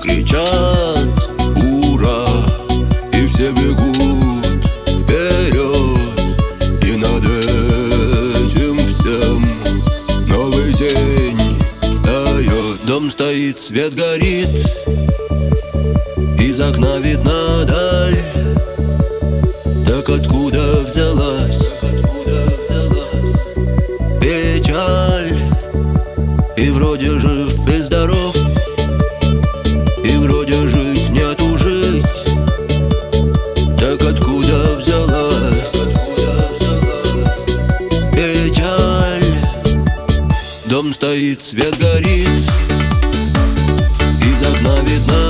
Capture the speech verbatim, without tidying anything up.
кричат «Ура!» И все бегут вперед. И над этим всем новый день встает. Дом стоит, свет горит, из окна видна даль. Так откуда взялась печаль? И вроде жив и здоров, и вроде жить нету жить. Так откуда взялась печаль? Дом стоит, свет горит, из окна видна